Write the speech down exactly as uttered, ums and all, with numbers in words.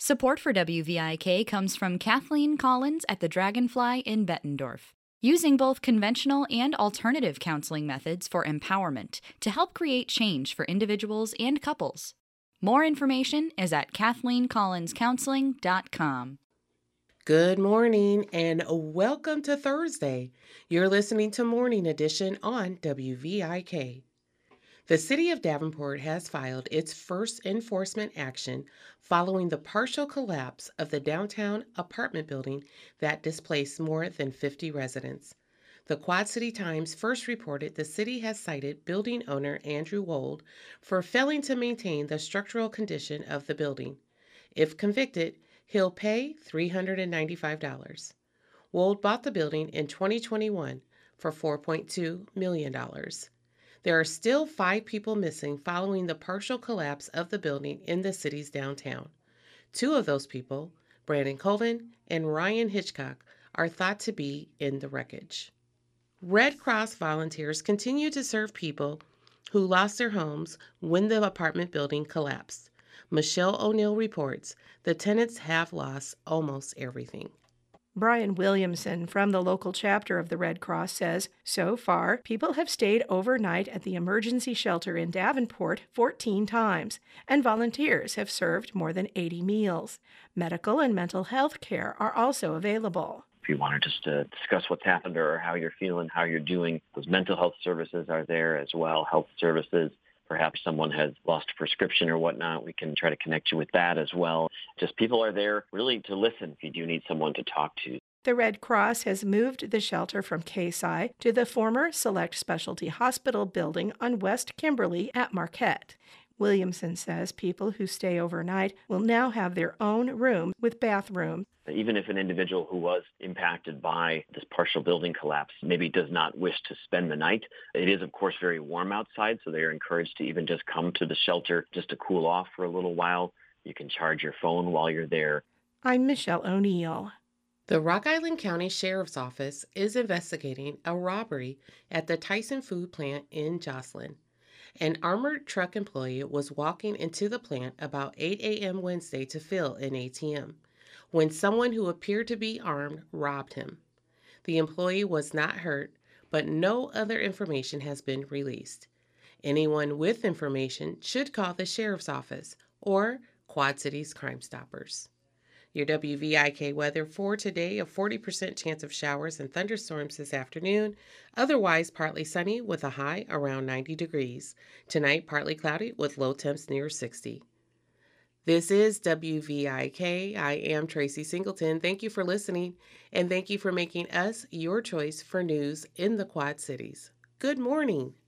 Support for W V I K comes from Kathleen Collins at the Dragonfly in Bettendorf, using both conventional and alternative counseling methods for empowerment to help create change for individuals and couples. More information is at kathleen collins counseling dot com. Good morning and welcome to Thursday. You're listening to Morning Edition on W V I K. The City of Davenport has filed its first enforcement action following the partial collapse of the downtown apartment building that displaced more than fifty residents. The Quad City Times first reported the city has cited building owner Andrew Wold for failing to maintain the structural condition of the building. If convicted, he'll pay three hundred ninety-five dollars. Wold bought the building in twenty twenty-one for four point two million dollars. There are still five people missing following the partial collapse of the building in the city's downtown. Two of those people, Brandon Colvin and Ryan Hitchcock, are thought to be in the wreckage. Red Cross volunteers continue to serve people who lost their homes when the apartment building collapsed. Michelle O'Neill reports the tenants have lost almost everything. Brian Williamson from the local chapter of the Red Cross says, so far, people have stayed overnight at the emergency shelter in Davenport fourteen times, and volunteers have served more than eighty meals. Medical and mental health care are also available. If you want to just uh, discuss what's happened or how you're feeling, how you're doing, those mental health services are there as well, health services. Perhaps someone has lost a prescription or whatnot. We can try to connect you with that as well. Just people are there really to listen if you do need someone to talk to. The Red Cross has moved the shelter from K-Si to the former Select Specialty Hospital building on West Kimberly at Marquette. Williamson says people who stay overnight will now have their own room with bathroom. Even if an individual who was impacted by this partial building collapse maybe does not wish to spend the night, it is, of course, very warm outside, so they are encouraged to even just come to the shelter just to cool off for a little while. You can charge your phone while you're there. I'm Michelle O'Neill. The Rock Island County Sheriff's Office is investigating a robbery at the Tyson Food Plant in Joslyn. An armored truck employee was walking into the plant about eight a.m. Wednesday to fill an A T M when someone who appeared to be armed robbed him. The employee was not hurt, but no other information has been released. Anyone with information should call the Sheriff's Office or Quad Cities Crime Stoppers. Your W V I K weather for today, a forty percent chance of showers and thunderstorms this afternoon. Otherwise, partly sunny with a high around ninety degrees. Tonight, partly cloudy with low temps near sixty. This is W V I K. I am Tracy Singleton. Thank you for listening, and thank you for making us your choice for news in the Quad Cities. Good morning.